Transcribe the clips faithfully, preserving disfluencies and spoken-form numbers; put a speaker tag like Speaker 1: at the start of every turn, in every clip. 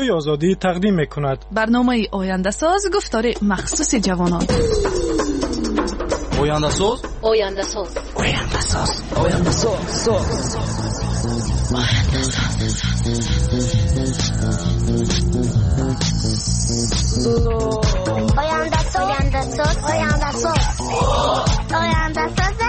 Speaker 1: رادیوی آزادی تقدیم می‌کند.
Speaker 2: برنامه آینده ساز گفتار مخصوص جوانان.
Speaker 3: آینده ساز
Speaker 4: آینده ساز
Speaker 3: آینده ساز آینده ساز
Speaker 4: آینده ساز آینده ساز آینده ساز آینده ساز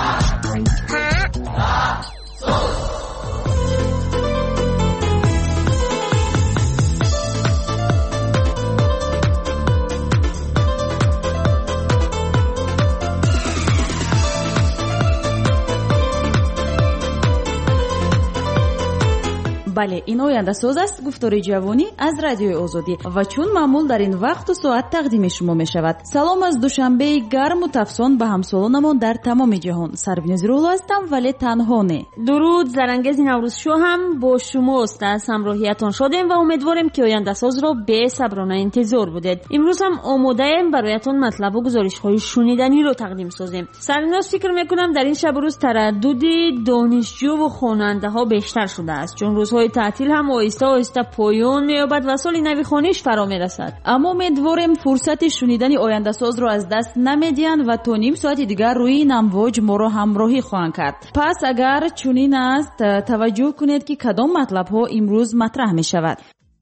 Speaker 5: بله، این آینده ساز است، گفتار جوانی از رادیوی آزادی و چون معمول در این وقت و ساعت تقدیم شما می شود. سلام از دوشنبه گرم و تفسون به همسالانمان در تمام جهان. سربیناز رولو هستم ولی تنها نه.
Speaker 6: درود، زرنگز نوروز شو هم با شماست. از همراهیتان شدیم و امیدواریم که آینده ساز را به صبرانه انتظار بودید. امروز هم آماده ایم برایتان مطلب و گزارش های شنیدنی رو تقدیم سازیم. سربیناز فکر میکنم در این شب و روز تردد دانشجو و خواننده ها بیشتر شده است، چون روزهای تعطیل هم آهسته آهسته پایان می‌یابد و سال نوی خوانش فرا می‌رسد.
Speaker 5: اما امیدواریم فرصت شنیدن آینده ساز رو از دست نمیدین و تا نیم ساعت دیگر روی این امواج ما رو همراهی خواهند کرد. پس اگر چنین است توجه کنید که کدام مطلب ها امروز مطرح می شود.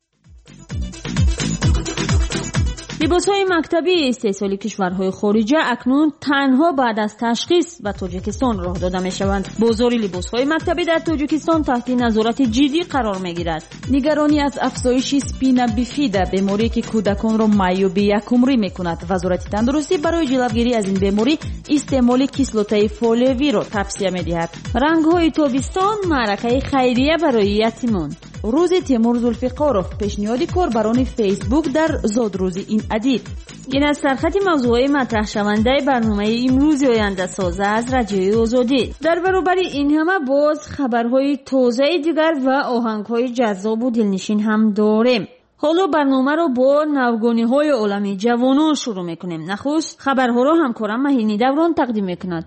Speaker 6: لباس‌های مکتبی استحصالی کشورهای خارجی اکنون تنها بعد از تشخیص به تاجیکستان راه داده می‌شوند. بازار لباس‌های مکتبی در تاجیکستان تحت نظارت جدی قرار می‌گیرد.
Speaker 5: نگرانی از افزایش اسپینا بیفیدا، بیماری که کودکان را معیوب یکمری می‌کند، وزارت تندرستی برای جلوگیری از این بیماری استعمال کیسلوتای فولیوی را توصیه می‌دهد.
Speaker 6: رنگ‌های تابستان، معرکه خیریه برای یتیمان.
Speaker 5: روز تیمور ذوالفقاروف، پیشنهاد کاربران فیسبوک در زادروز این ادیب.
Speaker 6: این از سرخط موضوعی مطرح شونده برنامه امروز آینده ساز از رادیوی آزادی. در برابر این همه باز خبرهای تازه دیگر و آهنگهای جذاب و دلنشین هم داریم. حالا برنامه رو با نوگانی‌های عالمی جوانان شروع میکنیم. نخست خبرها رو همکارم مهینی دوران تقدیم میکند.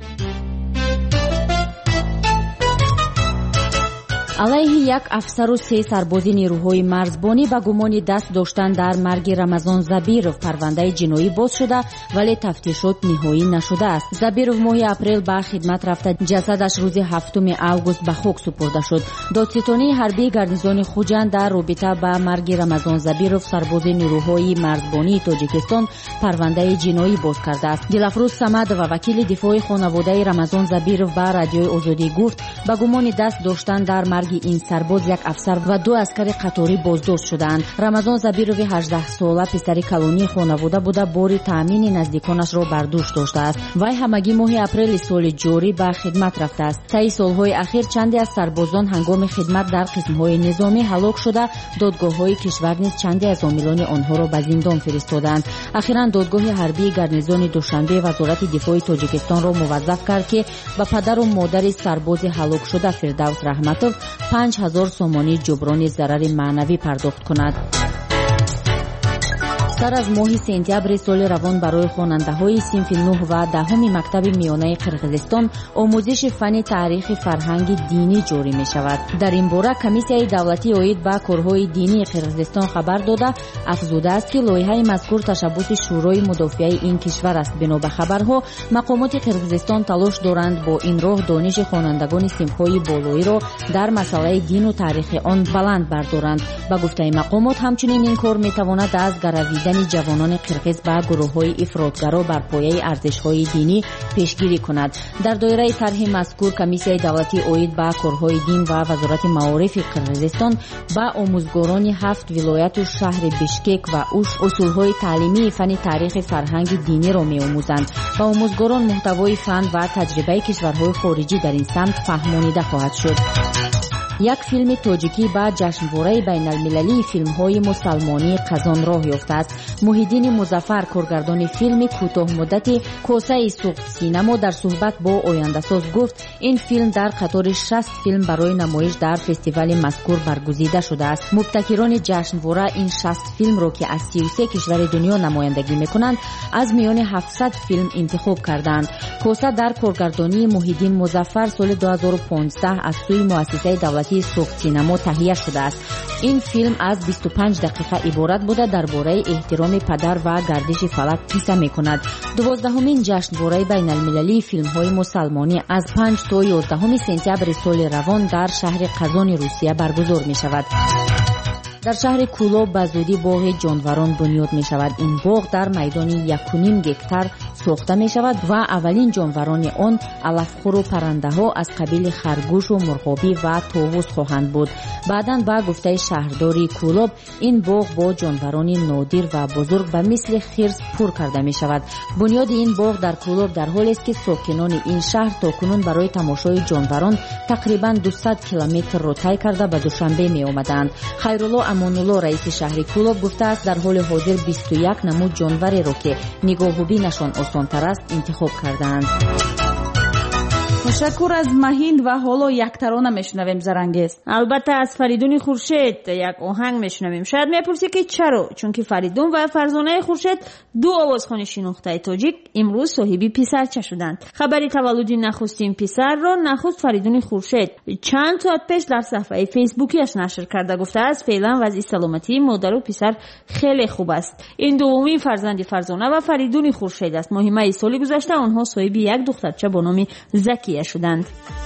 Speaker 7: علیه یک افسر و سه سرباز نیروهای مرزبانی به گمان دست داشتن در مرگ رمضان زبیرов پرونده جنایی باز شده ولی تفتیشات نهایی نشده است. زبیرov ماه اپریل به خدمت رفته، جسدش روز هفتم آگوست به خاک سپرده شد. دادستانی حربی گارنیزون خوجند در رابطه با مرگ رمضان زبیرov سرباز نیروهای مرزبانی تاجیکستان پرونده جنایی باز کرده است. دلافروز صمد و وکیل دفاع خانواده رمضان زبیرov به رادیوی آزادی گفت به گمان دست داشتن در مرگ این سرباز یک افسر و دو عسکر قطاری بازداشت شدند. رمضان زبیرov هجده ساله پسر کلونی خانواده بوده، بار تامین نزدیکانش را بر دوش داشته است. وی همگی ماه اپریل سال جاری به خدمت رفته است. طی سالهای اخیر چندی از سربازان هنگام خدمت در قسمهای نظامی هلاک شده، دادگاه‌های کشور نیز چندی از عاملان آنها را به زندان فرستادند. اخیراً دادگاه حربی گارنیزون دوشنبه وزارت دفاع تاجیکستان را موظف کرد که به پدر و مادر سرباز هلاک شده فردوس رحمتوف پنج هزار سومانی جبران ضرر معنوی پرداخت کند. سر از ماه سپتامبر سال روان برای خواننده‌های صنف نه و دهم مکتب میانه قرقیزستان آموزش فن تاریخ فرهنگ دینی جاری می شود. در این باره کمیسیای دولتی اید به کارهای دینی قرقیزستان خبر داده افزوده است که لایحه مذکور تشبث شورای مدافع این کشور است. بنا به خبرها مقامات قرقیزستان تلاش دارند با این راه دانش خوانندگان صنف‌های بالایی را در مسائل دین و تاریخ آن بلند بردارند. با گفته مقامات همچنین این کار می تواند از گرویدن جوانان قرقیز با گروه‌های افراطگرا بر پایه ارزش‌های دینی پیشگیری کند. در دایره طرح مذکور کمیسیای دولتی اید به کارهای دین و وزارت معارف قرقیزستان با آموزگاران هفت ولایت و شهر بشکک و اوش اصول‌های تعلیمی فن تاریخ فرهنگ دینی را می‌آموزند. با آموزگاران محتوای فن و تجربه کشورهای خارجی در این سمت فهمانیده خواهد شد. یک فیلم تاجیکی با جشنواره بین المللی فیلم‌های مسلمانی قزان راه یافته است. محیدین مظفر کارگردان فیلم کوتاه مدت کوسه سوخت سینما در صحبت با آینده‌ساز گفت این فیلم در قطار شصت فیلم برای نمایش در فستیوال مذکور برگزیده شده است. مبتکران جشنواره این شصت فیلم را که از سی و سه کشور دنیا نمایندگی میکنند از میان هفتصد فیلم انتخاب کردند. کوسه در کارگردانی محیدین مظفر سال دو هزار و پانزده از سوی مؤسسه دولتی سوخت سینما تهیه شده است. این فیلم از بیست و پنج دقیقه عبارت بوده درباره احترام پدر و گردش فلک قصه میکند. دوازدهمین جشنواره بین المللی فیلم های مسلمانی از پنج تا یازده سپتامبر سال روان در شهر قزان روسیه برگزار می شود. در شهر کولوب به زودی باغ جانوران بنیاد می شود. این باغ در میدان یک و نیم گکتار ساخته می شود و اولین جانوران آن علفخور و پرنده ها از قبیل خرگوش و مرغابی و طاووس خواهند بود. بعداً با گفته شهرداری کولوب این باغ با جانوران نادر و بزرگ به مثل خرس پر کرده می شود. بنیاد این باغ در کولوب در حالی است که ساکنان این شهر تاکنون برای تماشای جانوران تقریباً دویست کیلومتر را طی کرده به دوشنبه می آمدند. خیرالله امان‌الله رئیس شهر کولوب گفته است در حال حاضر بیست و یک نمود جانوری را که نگاه و بینشان آسان‌تر است انتخاب کردند.
Speaker 5: تشکر از مهین و حالا یک ترانه میشنویم زرنگیز.
Speaker 6: البته از فریدون خورشید یک آهنگ میشنویم. شاید میپرسی که چرا؟ چون که فریدون و فرزانه خورشید دو آوازخوان شناخته تاجیک امروز صاحبی پسرچه شدند. خبری تولد نخستین پسر را نخست فریدون خورشید چند ساعت پیش در صفحه فیسبوکیش نشر کرده. گفته است فعلا وضع سلامتی مادر و پسر خیلی خوب است. این دومین فرزند فرزانه و فریدون خورشید است. ماه سال گذشته آنها صاحب یک دخترچه با نام زکیه شدند.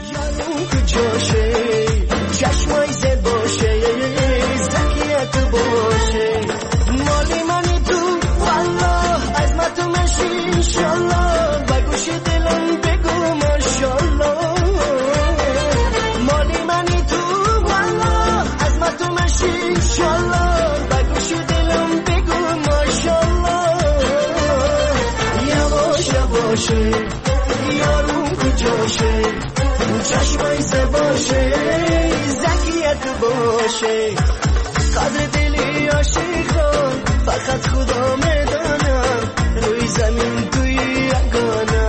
Speaker 8: چشمای زباشه زکیت باشه قدر دلی عاشقان فقط خدا میدانم روی زمین توی یگانه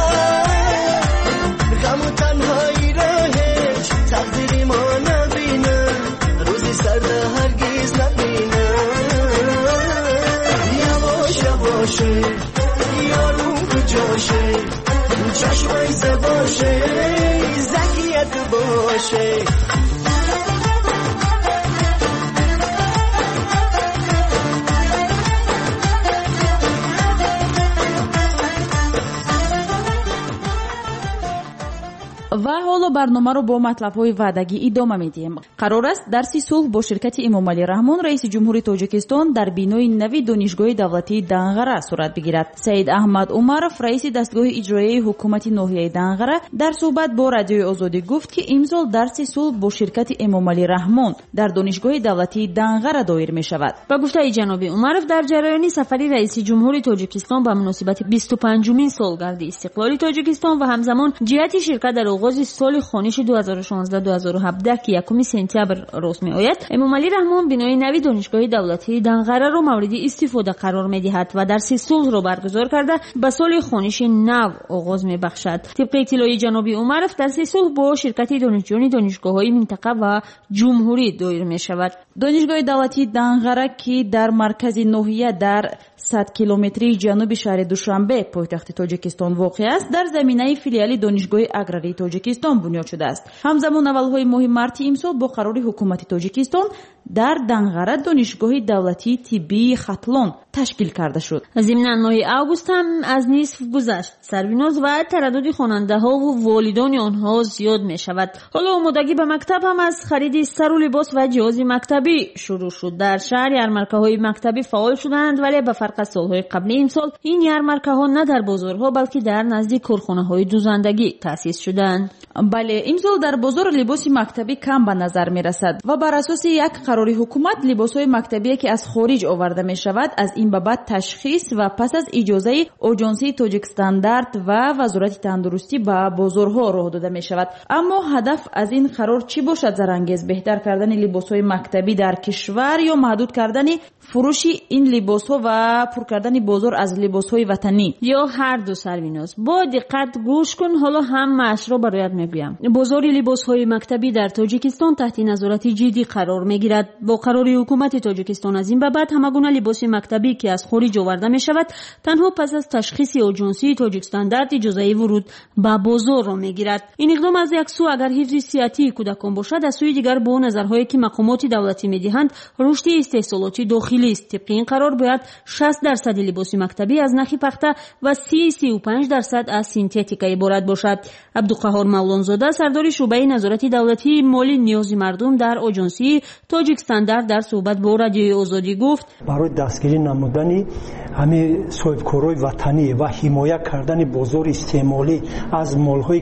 Speaker 8: غم و تنهایی را هیچ تقدیری ما نبینه روزی سرده هرگز نبینه یواش یواشه یارو کجاشه چشمای زباشه زکیت باشه
Speaker 5: و حالا برنامه رو با مطلب‌های وعدگی ادامه میدیم. قرار است درسی صلح با شرکت امامعلی رحمان رئیس جمهوری تاجیکستان در بینای نوی دانشگاه دولتی دنغره صورت بگیرد. سید احمد عمرов رئیس دستگاه اجرایی حکومت ناحیه دنغره در صحبت با رادیوی آزادی گفت که امسال درسی صلح با شرکت امامعلی رحمان در دانشگاه دولتی دنغره دایر می شود.
Speaker 6: با گفته جناب عمرов در جریان سفری رئیس جمهوری تاجیکستان به مناسبت بیست و پنجمین سالگرد استقلال تاجیکستان و همزمان جهت شرکت در آغاز سال خونیش دو هزار و شانزده دو هزار و هفده که یکم سپتامبر راست می آید، امامعلی رحمان بنای نوی دانشگاه دولتی دنغره را مورد استفاده قرار می دهد و درس صلح را برگزار کرده به سال خونیش نو آغاز می بخشد. طبق اطلاع جناب عمرov درس صلح با شرکت دانشجویان دانشگاه‌های منطقه و جمهوری دایر می شود.
Speaker 5: دانشگاه دولتی دنغره که در مرکز ناحیه در صد کیلومتری جنوب شهر دوشنبه پایتخت تاجیکستان واقع است، در زمینه فیلیال دانشگاه اگراری تاجیکستان بنیاد شده است. همزمان اولهای ماه مارت امسال با قرار حکومت تاجیکستان در دنغره دانشگاه دولتی طبی ختلون تشکیل کرده شد.
Speaker 6: ضمناً ماه آگوست هم از نصف گذشت. سربیناز و تردد خواننده ها و والدان آنها زیاد می شود. حالا آمادگی به مکتب هم از خرید سر و لباس و جهاز مکتبی شروع شد. در شهر یارمارکه های مکتبی فعال شدند، ولی به فرق از سالهای قبلی امسال این یارمارکه ها نه در بازارها بلکه در نزدیک کارخانه های دوزندگی تأسیس شدند.
Speaker 5: бале, имсол дар бозор либоси мактабӣ кам ба назар мерасад ва бар асоси як қарори ҳукумат либосҳои мактабие ки аз хориҷ оварда мешавад аз ин ба баъд ташхис ва пас аз иҷозаи оҷонсии Тоҷикстандарт ва вазорати тандурустӣ ба бозорҳо роҳ дода мешавад. аммо ҳадаф аз ин қарор чӣ бошад? Зарангез беҳтар кардани либосҳои мактабӣ дар кишвар ё маҳдуд кардани фурӯши ин либосҳо ва пур кардани бозор аз либосҳои ватанӣ?
Speaker 6: ё ҳар ду Сарвиноз. бо диққат гӯш кун, ҳоло ҳамаашро бароят мегӯям. бозори либосҳои мактабӣ дар Тоҷикистон таҳти назорати ҷиддӣ қарор мегирад. бо қарори ҳукумати Тоҷикистон аз ин ба баъд ҳама гуна либоси мактабӣ ки аз хориҷ оварда мешавад танҳо пас аз ташхиси оҷонсии Тоҷикстандарт иҷозаи вуруд ба бозорро мегирад. ин иқдом аз як су агар ҳифзи сиҳатии кӯдакон бошад, аз сӯи дигар бо назарҳое ки мақомоти давлатӣ медиҳанд рушди истеҳсолоти дохилист. тибқи ин қарор бояд шаст дарсади либоси мактабӣ аз нахи пахта ва си си و پنج درصد از سینتتیک عبارت باشد. عبدالقهار مولانزاده سردار شعبه نظارت دولتی مالی نیاز مردم در آژانسی تاجیکستاندارت در صحبت با رادیوی آزادی گفت
Speaker 9: برای دستگیری نمودن همه صاحبکارای وطنی و حمایت کردن بازار استعمالی از مال‌های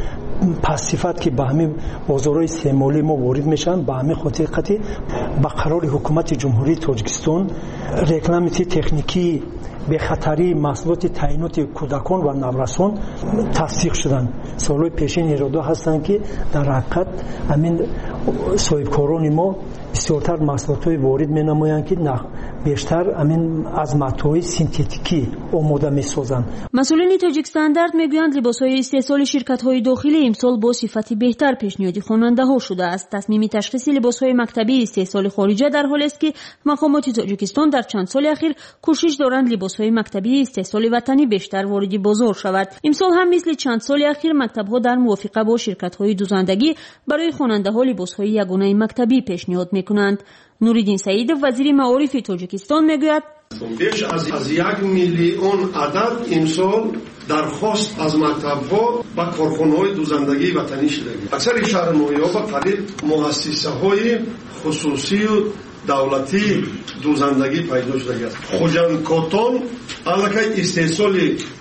Speaker 9: پاسیفات که به همین بازارهای استعمالی ما وارد میشن، به همین خاطر قطعی با قرار حکومت جمهوری تاجیکستان رکلامتی تکنیکی به خطری محصولات تعینات کودکان و نورسان تصدیق شدن. سالهای پیشین اراده هستند که در حقیقت همین صاحبکاران ما بسیارتر محصولات وارد می نمایند که نه بیشتر همین از متاهای سینتتیکی آماده می سازند.
Speaker 6: مسئولین تاجیکستاندارت میگویند لباسهای استحصال شرکت‌های داخلی امسال با صفت بهتر پیشنهاد خواننده‌ها شده است. تصمیم تشخیص لباسهای مکتبی استحصال خارجی در حالی است که مقامات تاجیکستان در چند سال اخیر کوشش دارند لباسهای مکتبی استحصال وطنی بیشتر وارد بازار شود. امسال هم مثل چند سال اخیر مکتب‌ها در موافقه با شرکت‌های دوزندگی برای خواننده‌ها لباسهای یگانه مکتبی پیشنهاد می‌کنند. نوریدین سعیدов وزیر معارف تاجیکستان میگوید
Speaker 10: بیش از یک میلیون عدد امسال درخواست از مکتب‌ها و کارخانه‌های دوزندگی وطنی شده. اکثر شهرنامه‌ها با طریق مؤسسه‌های خصوصی و دولتی دوزندگی پیدا شده است. خوجندکاتان علاقه استحصال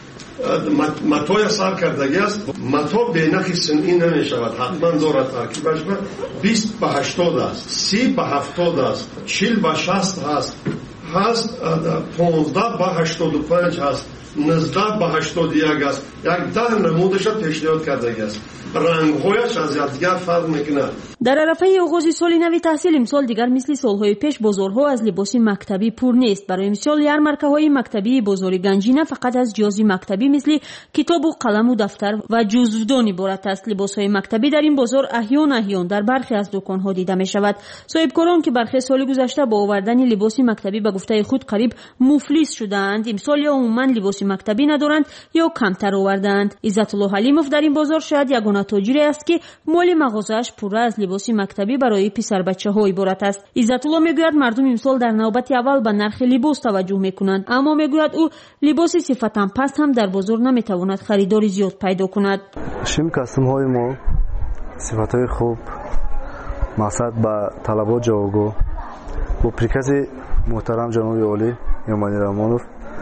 Speaker 10: متای سر کردگی است. متا به نخی صنعی نمی شود، حتما دارد ترکیبش بیست به هشتاد است، سی به هفتاد است، چهل به شصت هست، هست پانزده به هشتاد و پنج هست، نزده به هشتاد و یک است. یک ده نمودش پیشنهاد کردگی است. رنگ‌هایش از یکدیگر فرق می‌کند.
Speaker 6: در عرفه آغاز سال نو تحصیل امسال دیگر مثل سالهای پیش بازارها از لباس مکتبی پر نیست. برای مثال یارمارکه‌های مکتبی بازار گنجی نه فقط از جزئی مکتبی مثل کتاب و قلم و دفتر و جزودان عبارت است. لباس‌های مکتبی در این بازار احیان احیان در برخی از دکان‌ها دیده می‌شود. صاحبکاران که برخی سال گذشته با آوردن لباس مکتبی به گفته خود قریب مفلس شدند، امسال یا عموما لباس مکتبی ندارند یا کمتر آوردند. عزت الله حلیمov در این بازار شاید یگانه تاجری است که مال مغازه‌اش پر از لباس مکتبی برای پسر بچه‌ها عبارت است. عزت الله میگوید مردم امسال در نوبت اول به نرخ لباس توجه میکنند، اما میگوید او لباس صفتاً پست هم در بازار نمیتواند خریداری زیاد پیدا کند.
Speaker 11: شیم کاستم‌های ما صفت‌های خوب مقصد با طلبات جوابگو با پریکاز محترم جناب عالی یمانی رحمانوف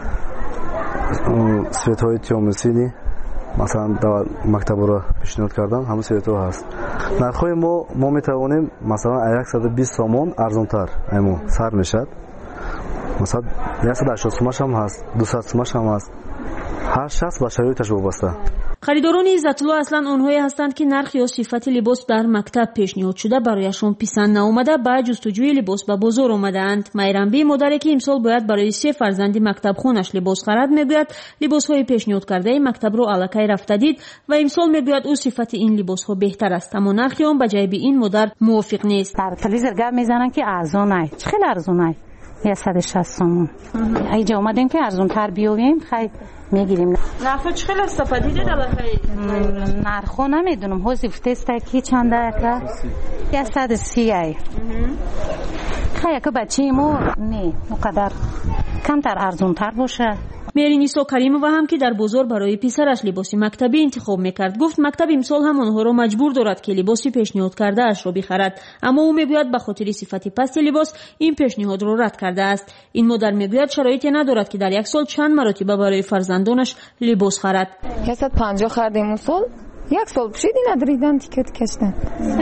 Speaker 11: صفت‌های تیامسینی مثلا در مکتب را پیشنهاد کردن همه سیتو هست. نرخ‌های ما ما میتوانیم مثلا صد و بیست سوم ارزان‌تر امو سر میشد. مثلا صد و هشتاد سومش هم هست، دویست سومش هم هست. هر شخص با شرایطش وابسته.
Speaker 6: خریداران عزت الله اصلا آنهایی هستند که نرخ یا صفت لباس در مکتب پیشنهاد شده برایشان پسند نآمده با جستجوی لباس به بازار آمدند. میرنبی مادری که امسال باید برای سه فرزند مکتب خونش لباس خرید میگوید لباس‌های پیشنهاد کرده مکتب رو الکی رفته دید و امسال میگوید او صفت این لباس‌ها بهتر است، اما نرخ آن به جیب این مادر موافق نیست.
Speaker 12: در تلویزیون گپ میزنن که ارزانه، خیلی ارزانه. صد و شصت سوم. اینجا اومدیم که ارزان تر بیاویم خیلی میگیریم.
Speaker 6: نرخ چقدر است پدیده دلخی؟
Speaker 12: نرخو نمیدونم، حذف تست کی چنده که صد و سی ای. خیلی که بچه‌مو نه مقدر کمتر ارزان تر باشه.
Speaker 6: میرینیسا کریمووا هم که در بازار برای پسرش لباس مکتبی انتخاب میکرد گفت مکتب امسال هم آنها را مجبور دارد که لباسی پیشنهاد کرده اش را بخرد، اما او میگوید به خاطر صفت پست لباس این پیشنهاد را رد کرده است. این مادر میگوید شرایطی ندارد که در یک سال چند مرتبه برای فرزندانش لباس خرد.
Speaker 13: صد و پنجاه خریدیم امسال، یک سال پیش اینا دریدن تیکه تیکشتن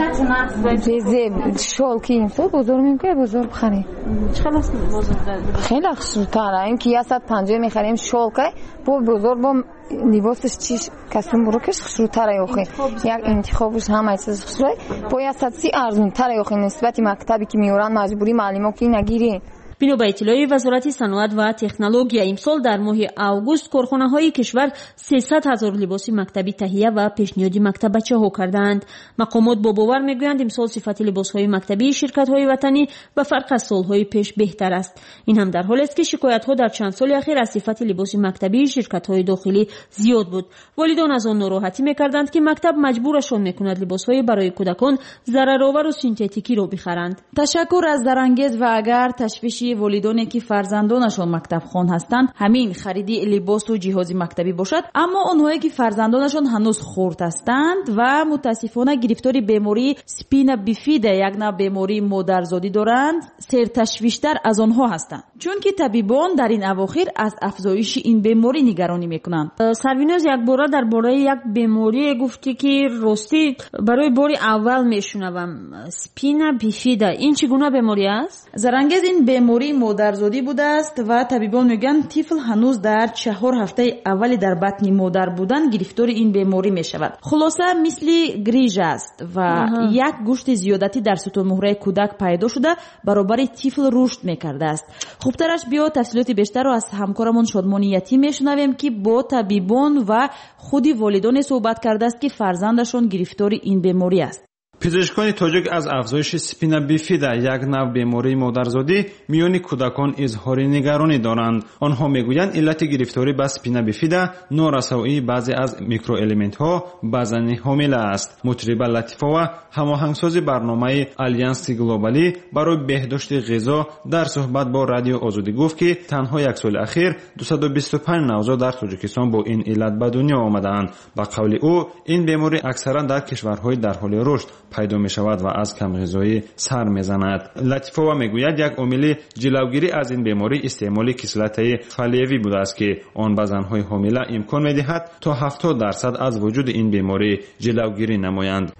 Speaker 13: ریزه شالکی این سال بزرگ میگه بزرگ بخری
Speaker 6: چقدر است بزرگ؟
Speaker 13: خیلی خشن‌تره. این که صد و پنجاه میخریم شالکه با بزرگ با لباسش چیش کاستوم بروکش خشن‌تره یوخی یک انتخابش همه چیز خشنه با صد و سی ارزون‌تره یوخی نسبت مکتبی که میورن مجبوری معلمو که نگیری.
Speaker 6: بنا به اطلاع وزارت صنعت و تکنولوژی امسال در ماه اوگوست کارخانه‌های کشور سیصد هزار لباس مکتبی تهیه و پیشنهاد مکتب بچه‌ها کردند. مقامات با باور میگویند امسال صفت لباس‌های مکتبی شرکت‌های وطنی به فرق از سال‌های پیش بهتر است. این هم در حالی است که شکایت‌ها در چند سال اخیر از صفت لباس مکتبی شرکت‌های داخلی زیاد بود. والدان از آن ناراحتی می‌کردند که مکتب مجبورشان می‌کند لباس‌های برای کودکان ضررآور و سینتتیکی را بخرند.
Speaker 5: تشکر از درانگیز و اگر تشویشی والدانی که فرزندانشان مکتب خوان هستند همین خریدی لباس و جهاز مکتبی باشد، اما آنهایی که فرزندانشان هنوز خرد هستند و متاسفانه گرفتاری بیماری سپینا بیفیدا یک نوع بیماری مادرزادی دارند سرتشویشتر از آنها هستند، چون که طبیبان در این اواخر از افزایش این بیماری نگرانی میکنند.
Speaker 6: سرویناز یک بار درباره یک بیماری گفتی که راستی برای بار اول میشنوم، سپینا بیفیدا. این چگونه بیماری است؟
Speaker 5: زرنگیز این بیماری مادرزادی بوده است و طبیبان میگن طفل هنوز در چهار هفته اولی در بطن مادر بودن گرفتار این بیماری می شود. خلاصه مثل گریژ است و آها. یک گوشت زیادتی در ستون مهره کودک پیدا شده برابر طفل رشد میکرده است. خوبترش بیا تفصیلات بیشتر رو از همکارمون شادمان یتیم میشنویم که با طبیبان و خودی والدان صحبت کرده است که فرزندشون گرفتار این بیماری است.
Speaker 1: پزشکان تاجیک از افزایش سپینا بیفیدا یک نوع بیماری مادرزادی میان کودکان اظهار نگرانی دارند. آنها میگویند علت گرفتاری به سپینا بیفیدا نارسایی بعضی از میکروالمنت ها به زن حامله است. مطربه لطیفه هماهنگساز برنامه آلیانس گلوبالی برای بهداشت غذا در صحبت با رادیو آزادی گفت که تنها یک سال اخیر دویست و بیست و پنج نوزاد در تاجیکستان با این علت به دنیا آمدند. به قول او این بیماری اکثرا در کشورهای در حال رشد پیدا می شود و از کم غذایی سر می زند. لطیفه میگوید یک عامل جلوگیری از این بیماری استعمال کسلت فلیوی بوده است که آن به زنهای حامله امکان می دهد تا هفتاد درصد از وجود این بیماری جلوگیری نمایند.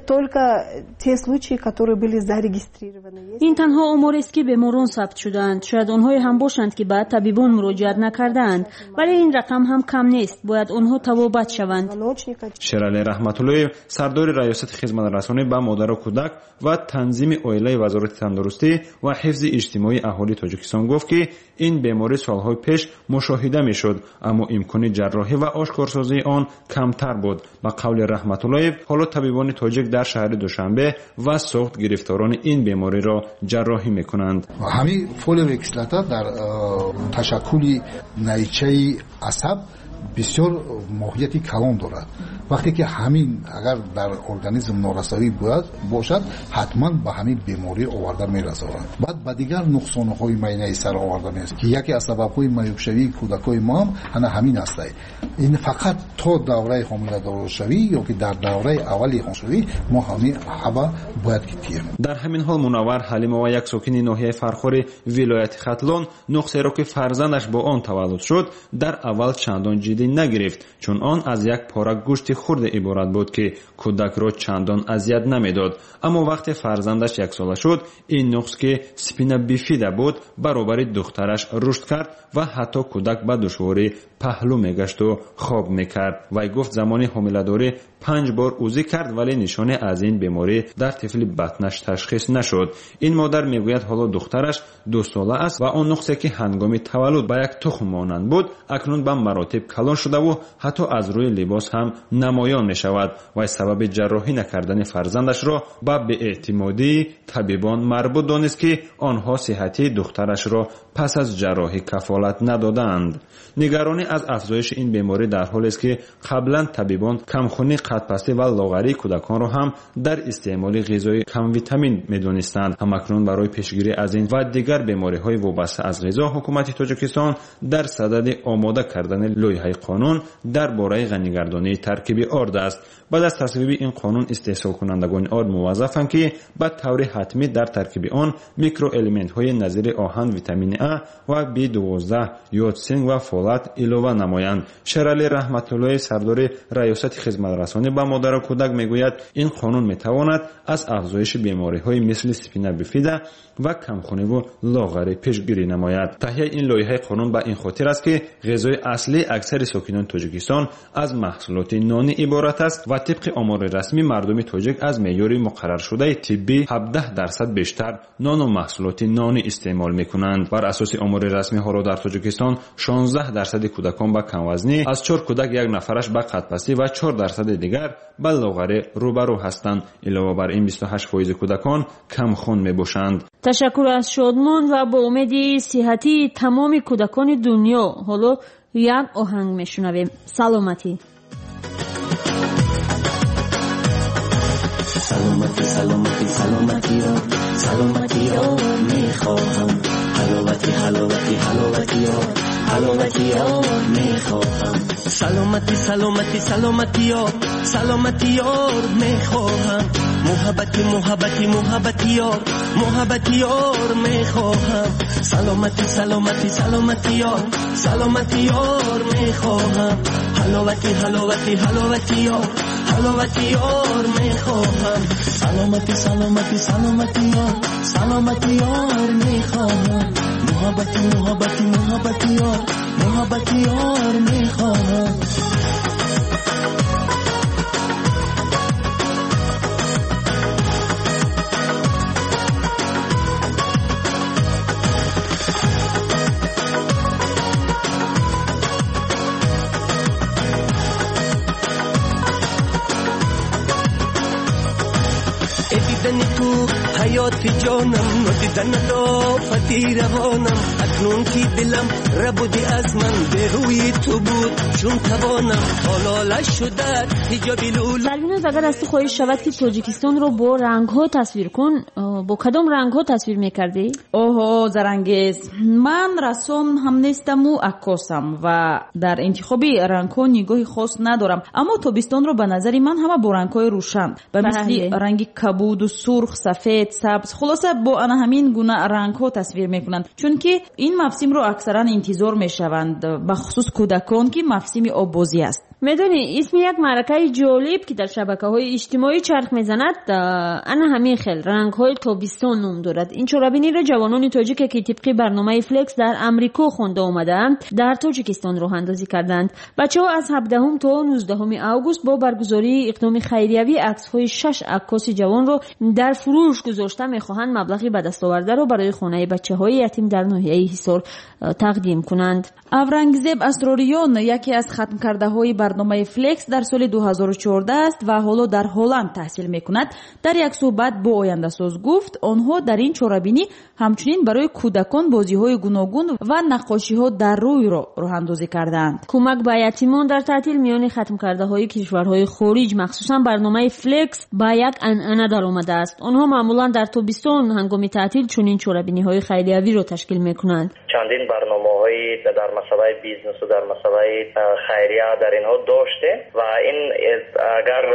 Speaker 6: این تنها آماری است که بیماران ثبت شدند. شاید آنهای هم باشند که بعد طبیبان مراجعت نکردند، ولی این رقم هم کم نیست. باید آنها توبه شوند.
Speaker 1: شرالی رحمت الله سردار ریاست خدمت رسانی به مادر و کودک و تنظیم عائله وزارت تندرستی و حفظ اجتماعی اهالی تاجیکستان گفت که این بیماری سالهای پیش مشاهده میشد، اما امکان جراحی و آشکارسازی آن کمتر بود. به قول رحمت الله حالا طبیبان تاجیک در شهر دوشنبه و سوخت گرفتاران این بیماری را جراحی میکنند.
Speaker 14: همین فولیوی کسلتا در تشکل نیچه عصب بسیار ماهیتی کلان دارد. وقتی که همین اگر در ارگانیسم نارسایی باشد حتما به همین بیماری آورده میرساند. بعد به دیگر نقصانهای معینه سر آورده میرسد که یکی از سببهای معیوب کودکای ما هم انا همین است. این فقط تا دوره حامله شوی یا که در دوره اولی حامله ما همین هوا باید گیریم.
Speaker 1: در همین حال منور حلیمه و یک ساکن ناحیه فرخار ولایت ختلان نقصی را که فرزندش با آن تولد شد در اول چندان جدی نگرفت، چون آن از یک پاره گوشت خرد عبارت بود که کودک را چندان اذیت نمیداد. اما وقتی فرزندش یک ساله شد این نقص که سپینا بیفیدا بود برابر دخترش رشد کرد و حتی کودک به دشواری پهلو میگشت و خواب میکرد. وی گفت زمانی حامله‌داری پنج بار اوزی کرد ولی نشانه از این بیماری در طفل بطنش تشخیص نشد. این مادر میگوید حالا دخترش دو ساله است و آن نقصی که هنگام تولد به یک تخم مانند بود اکنون به مراتب کلان شده و حتی از روی لباس هم نمایان می شود و سبب جراحی نکردن فرزندش را به بی‌اعتمادی طبیبان مربوط دانست که آنها صحتی دخترش را پس از جراحی کفالت ندادند. نگرانی از افزایش این بیماری در حالی است که قبلا طبیبان کمخونی، قدپستی و لاغری کودکان را هم در استعمال غذای کم ویتامین می‌دانستند. همکنون برای پیشگیری از این و دیگر بیماری‌های وابسته از غذا حکومت تاجیکستان در صدد آماده کردن لایحه قانون درباره غنی‌گردانی ترکیبی آرد است. بعد از تصویب این قانون استحصال کنندگان آرد موظفند که به طور حتمی در ترکیب آن میکروالمنت‌های نظیر آهن، ویتامین ا و بی دوازده، یود، سنگ و فولاد اضافه نمایند. شرالی رحمت الله سردار ریاست خدمت رسانی جهانی ба модару кӯдак мегӯяд, ин қонун метавонад аз афзоиши бемориҳои мисли спина бифида ва камхуниву лоғарӣ пешгирӣ намояд. таҳияи ин лоиҳаи қонун ба ин хотир аст, ки ғизои аслии аксари сокинони Тоҷикистон аз маҳсулоти нонӣ иборат аст ва тибқи омори расмӣ мардуми тоҷик аз меъёри муқарраршудаи тиббӣ ҳабдаҳ дарсад бештар нону маҳсулоти нонӣ истеъмол мекунанд. бар асоси омори расмиҳоро дар Тоҷикистон шонздаҳ дарсади кӯдакон ба камвазнӣ, аз чор кӯдак як нафараш ба қадпастӣ ва чор дарсади дигар ба лоғарӣ рӯбарӯ ҳастанд. илова бар ин бисту ҳашт фоизи кӯдакон камхун мебошанд.
Speaker 6: ташаккур аз шодмон ва бо умеди сиҳати тамоми кӯдакони дунё. ҳоло як оҳанг мешунавем. саломатӣ.
Speaker 3: саломатӣ саломатӣ саломатиро саломатиро мехоҳам ҳаловати ҳаловати ҳаловатиро ҳаловатиро мехоҳам саломатӣ саломатӣ саломатиро саломатиро мехоҳам муҳаббати муҳаббати муҳаббатиро муҳаббатиро мехоҳам саломатӣ саломатӣ саломатиро саломатиро мехоҳам ҳаловати ҳаловати ҳаловатиро ҳаловатиро мехоҳам саломатӣ саломатӣ саломатиро саломатиро мехоҳам муҳаббати муҳаббати муҳаббатиро муҳаббатиро мехоҳам دیدن تو حیات جانم ندیدن آفتی روانم اکنون که دلم ربودی از من به روی تو بود چون توانم حالا شده حجابی لولو.
Speaker 6: سرویناز اگر از تو خواهش شود که تاجیکستان رو با رنگ ها تصویر کن، با کدام رنگ ها تصویر میکردی؟
Speaker 5: اوه زرنگیز، من رسام هم نیستم و عکاسم و در انتخابی رنگ ها نگاه خاص ندارم، اما تابستان رو به نظر من همه با رنگ های روشن به مثل رنگ کبود و سرخ، سفید، سبز، خلاصه با آن همین گونه رنگ ها تصویر میکنند، چون که این موسم رو اکثرا انتظار میشوند، به خصوص کودکان که موسم آبازی است.
Speaker 6: میدونی اسم یک معرکه جالب که در شبکه‌های اجتماعی چرخ میزند انا همین خیل رنگ‌های تابستان نام دارد. این چرابینی را جوانان تاجیک که طبق برنامه فلکس در امریکا خونده آمدند در تاجیکستان راه اندازی کردند. بچه‌ها از هفدهم تا نوزدهم آگوست با برگزاری اقدام خیریوی عکس‌های شش عکاس جوان را در فروش گذاشته می‌خواهند مبلغی به دست آورده را برای خانه بچه‌های یتیم در ناحیه حصار تقدیم کنند.
Speaker 5: اورنگزیب اسراریان یکی از ختم کرده‌های برنامه فلکس در سال دو هزار و چهارده است و حالا در هلند تحصیل میکند. در یک صحبت با آینده ساز گفت آنها در این چرابینی همچنین برای کودکان بازی‌های گوناگون و نقاشی‌ها در روی را راه اندازی کردند.
Speaker 6: کمک به یتیمان در تعطیل میان ختم کرده‌های کشورهای خارج مخصوصا برنامه فلکس با یک عنعنه در آمده است. آنها معمولا در تابستان هنگام تعطیل چنین چرابینی‌های خیریوی را تشکیل میکنند.
Speaker 15: چندین برنامه‌های در مسابقه بیزنس و در مسابقه خیریه در اینها داشته و این اگر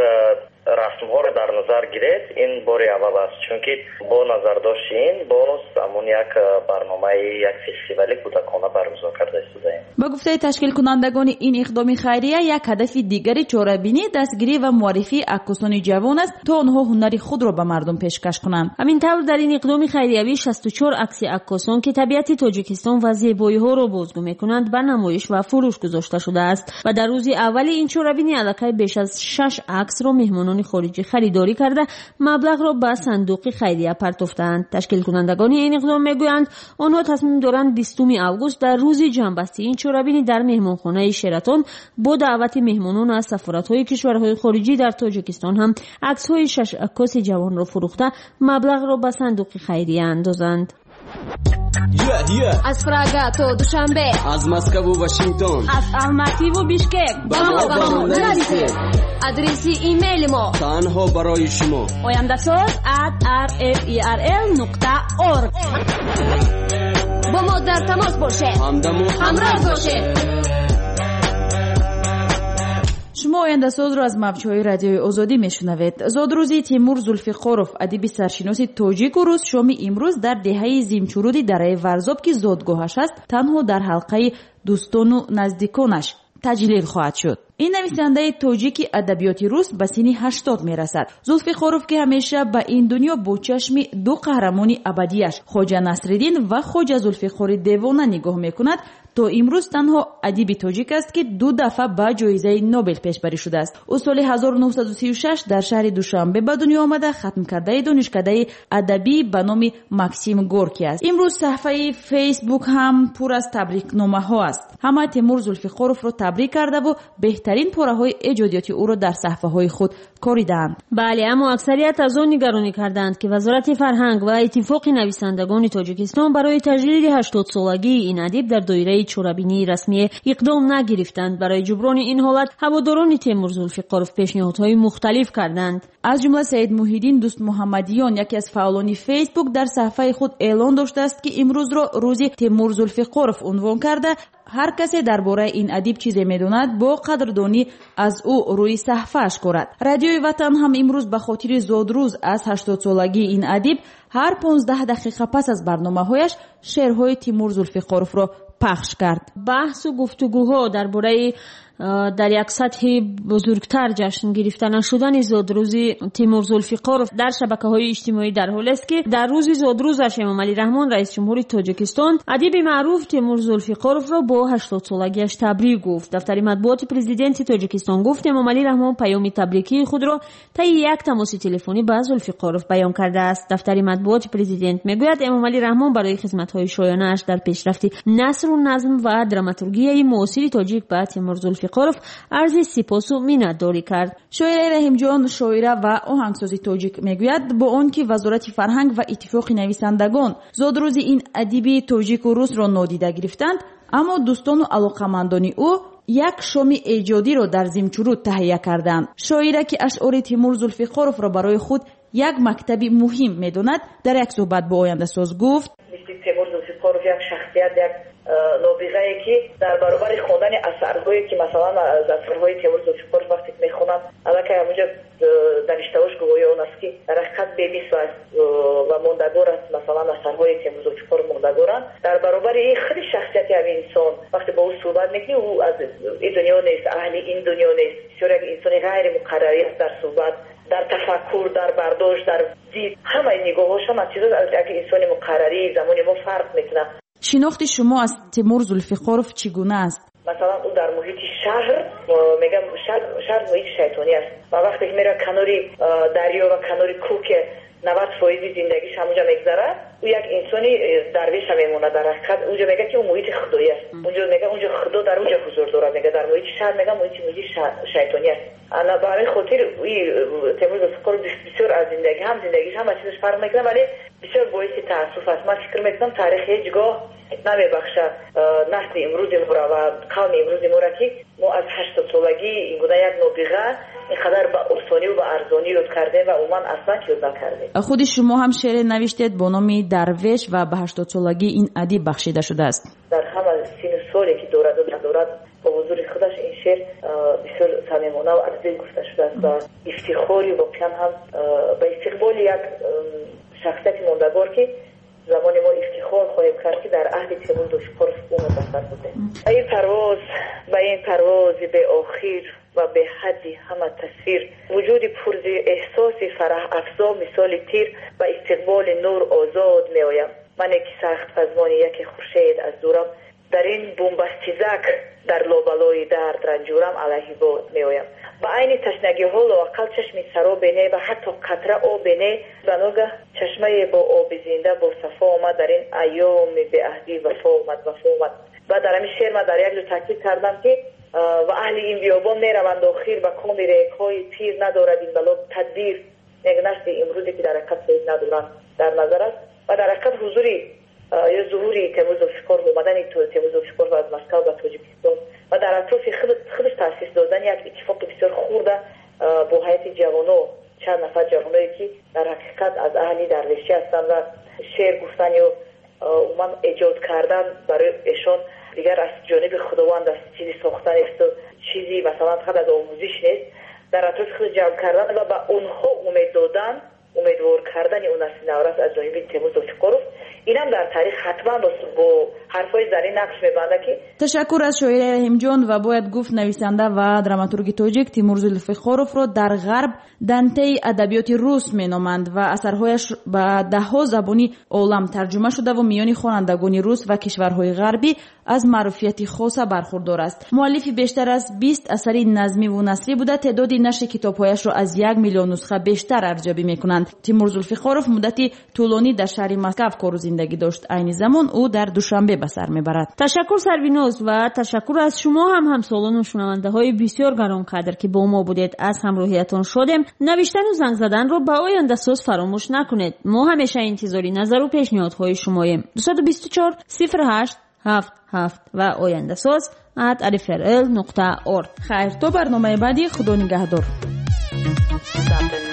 Speaker 15: رسم‌ها را در نظر گیرید این بار اول است، چون که با نظر داشتین باز همون یک برنامه یک فستیوالی کودکانه برگزار کرده استیم.
Speaker 5: با گفته تشکیل کنندگان این اقدام خیریه یک هدف دیگری چرابینی دستگیری و معرفی عکاسان جوان است تا آنها هنر خود را به مردم پیشکش کنند.
Speaker 6: همین طور در این اقدام خیریوی شصت و چهار عکس عکاسان که طبیعت تاجیکستان و زیبایی‌ها را بازگو می‌کنند به نمایش و فروش گذاشته شده است و در روز اول این چرابینی الکی بیش از شش عکس را مهمانان خارجی خریداری کرده مبلغ را به صندوق خیریه پرداختند. تشکیل کنندگان این اقدام میگویند آنها تصمیم دارند بیستم آگوست در روز جنبستی این چرابینی در مهمانخانه شراتون با دعوت مهمانان از سفارت‌های کشورهای خارجی در تاجیکستان هم عکس‌های شش عکاس جوان را فروخته مبلغ را به صندوق خیریه اندازند.
Speaker 16: Yeah, yeah.
Speaker 17: از پراگا تا دوشنبه،
Speaker 16: از مسکو و واشنگتن،
Speaker 17: از الماتی و بیشکک با ما با ما نرسید. ادرسی ایمیل ما
Speaker 16: تنها برای شما
Speaker 17: oyandasaz at r f e r l نقطه org. با ما در تماس باشه، همراه باشه.
Speaker 5: شما آینده ساز را از موج‌های رادیوی آزادی میشنوید. زادروزی تیمور زولفیقاروف ادیب سرشناس تاجیک و روس شامی امروز در دهه زیمچورودی درای ورزاب که زادگاهش است تنها در حلقه دوستان و نزدیکانش таҷлил хоҳад шуд. این نویسنده تاجیکی ادبیات روس به سن هشتاد میرسد. زلفیقارов که همیشه به این دنیا با چشم دو قهرمان ابدیش خواجه نصرالدین و خواجه زلفیقار دیوانه نگاه میکند، تا امروز تنها ادیب تاجیک است که دو دفعه به جایزه نوبل پیشبری شده است. او سال هزار و نهصد و سی و شش در شهر دوشنبه به دنیا آمده ختم کرده دانشکده ادبی به نام ماکسیم گورکی است. امروز صفحه فیسبوک هم پر از تبریکنامه ها است. همه تیمور زلفیقارov را تبریک کرده و بهترین پاره های ایجادیاتی او را در صفحه های خود کاریدند.
Speaker 6: بله، اما اکثریت از آن نگرانی کردند که وزارت فرهنگ و اتفاق نویسندگان تاجیکستان برای تجلیل هشتاد سالگی این ادیب در دایره چورابینی رسمی اقدام نگرفتند. برای جبران این حالت هواداران تیمور زلفیقارov پیشنهادهای مختلف کردند. از جمله سید محیدین دوست محمدیان، یکی از فعالان فیسبوک، در صفحه خود اعلان داشته است که امروز را روز تیمور زلفیقارov عنوان کرده هر کسی درباره این ادیب چیزی میداند با قدردانی از او روی صفحه‌اش کند. رادیوی وطن هم امروز به خاطر زادروز از هشتاد سالگی این ادیب هر پانزده دقیقه پس از برنامه‌هایش شعرهای تیمور زلفیقارov را پخش کرد. بحث و گفتگوها درباره در یک سطح بزرگتر جشن گرفته نشدن زادروز تیمور زلفیقارov در شبکه‌های اجتماعی در حالی است که در روز زادروزش امامعلی رحمان رئیس جمهور تاجیکستان ادیب معروف تیمور زلفیقارov را با هشتاد سالگیش تبریک گفت. دفتر مطبوعات پرزیدنت تاجیکستان گفت امامعلی رحمان پیام تبریکی خود را طی یک تماس تلفنی با زلفیقارov بیان کرده است. دفتر مطبوعات پرزیدنت میگوید امامعلی رحمان برای خدمت‌های شایانه‌اش در پیشرفت نثر و نظم و دراماتورگی معاصر تاجیک به تیمور زلفیقارov عرض سپاس و منتداری کرد. شاعر رحیم جان، شاعره و آهنگساز تاجیک میگوید با آنکه وزارت فرهنگ و اتفاق نویسندگان زادروز این ادیب تاجیک و روس را نادیده گرفتند، اما دوستان و علاقمندان او یک شام ایجادی را در زمچورود تهیه کردند. شاعره که اشعار تیمور زلفیقارov را برای خود یک مکتب مهم میداند در یک صحبت با آینده ساز گفت
Speaker 18: تیمور زلفیقارov یک شخصیت، یک نابغه‌ای که در برابر خواندن اثرهایی که مثلا از اثرهای تیمور زلفیقارov وقتی میخونم البته همونجا دانشتهاش گویی اون است که در حقیقت بی‌مثل است و موندگار است. مثلا اثرهای تیمور زلفیقارov موندگارند در برابر این خیلی شخصیت همین انسان. وقتی با او صحبت میکنی او از این دنیا نیست، اهل این دنیا نیست، بسیار یک انسان غیر مقرری است در صحبت، در تفکر، در برداشت، در دید، همه نگاهاش هم از چیزا از یک انسان مقرری زمانی ما فرق میکنه.
Speaker 5: شناخت شما از تیمور زلفیقارov چگونه است؟
Speaker 18: مثلا او در محیط شهر میگم شهر شهر محیط شیطانی است و وقتی که میره کناری دریا و کناری کوه که نود درصد زندگیش همونجا میگذره، او یک انسانی درویش میمونه. در حقیقت اونجا میگه که اون محیط خدایی است. اونجا میگه اونجا خدا در اونجا حضور داره. میگه در محیط شهر میگه محیط محیط شیطانی است. انا برای خاطر تیمور زلفیقارov بسیار از زندگی هم زندگیش هم از چیزش فرق میکنه، ولی بسیار باعث تاسف است. من فکر میکنم تاریخ هیچگاه نمیبخشه نسل امروز ما را و قوم امروز ما را که ما از هشتاد سالگی این گونه یک نابغه اینقدر به آسانی و به ارزانی یاد کرده و عموما اصلا یاد نکرده.
Speaker 5: خود شما هم شعر نوشتید با نام درویش و به هشتاد سالگی این ادیب بخشیده شده است.
Speaker 18: در همه سن سالی که دارد و ندارد با حضور خودش این شعر بسیار صمیمانه و از دل گفته شده است و افتخاری واقعا هم به استقبال یک شخصیت موندگار که زمان ما افتخار خواهیم کرد که در عهد تیمور زلفیقارov او متصل بوده. این پرواز و این پرواز به آخر و به حد همه تصویر وجود پرز احساس فرح افزا مثال تیر و استقبال نور آزاد می آیم. من که سخت پزمان یک خورشید از دورم در این بومبستیزک در لابلای درد رنجورم علیه باد می آیم. با عین تشنگی ها لااقل چشم سراب بینه و حتی قطره آب بینه و ناگه چشمه با آب زنده با صفا آمد در این ایام به عهدی وفا آمد وفا آمد. و در همین شعر من در یک جو تاکید کردم که و اهل این بیابان می روند آخر و کام ریک‌های پیر ندارد این بلا تدبیر. یک نسل امروزی که در حقیقت فیض ندارند در نظر است و در حقیقت حضوری یا ظهوری تیمور زلفیقارov اومدن تیمور زلفیقارov از مسکو و تاجیکستان و در اطراف خودش تاسیس دادن یک اتفاق بسیار خورده با هیئت جوانو چند نفر جوانایی که در حقیقت از اهل درویشی هستند و شعر گفتن یا من ایجاد کردن برای ایشان دیگر از جانب خداوند است، چیزی ساختن است و چیزی مثلا فقط از آموزش نیست، در اطراف خود جمع کردن و به اونها امید دادن امیدوار کردن اون نسل نوراس از جانب تیمور زلفقارov اینم در تاریخ حتما با حرفای زرین نقش میبنده که
Speaker 5: تشکر از شاعر رحیم جان و باید گفت نویسنده و دراماتورگ تاجیک تیمور زلفقارov را در غرب دانته ادبیات روس مینامند و اثرهایش به ده ها زبانی عالم ترجمه شده و میان خوانندگان روس و کشورهای غربی از معروفیت خاص برخوردار است. مؤلف بیشتر از بیست اثر نظمی و نثری بوده. تعداد نشر کتابهایش را از یک میلیون نسخه بیشتر ارزیابی میکنند. تیمور زلفقارov مدتی طولانی در شهر مسکو کار و زندگی داشت. عین زمان او در دوشنبه به سر میبرد.
Speaker 6: تشکر سرویناز و تشکر از شما هم همسالان و شنونده های بسیار گرانقدر که با ما بودید. از همراهیتان شدیم. نوشتن و زنگ زدن رو به آینده ساز فراموش نکنید. ما همیشه انتظاری نظر و پیشنهادهای شماییم. دو دو چهار صفر هشت هفت هفت و آینده ساز ات ارفرل نقطه اورگ.
Speaker 5: خیر تا برنامه بعدی. خدا نگهدار.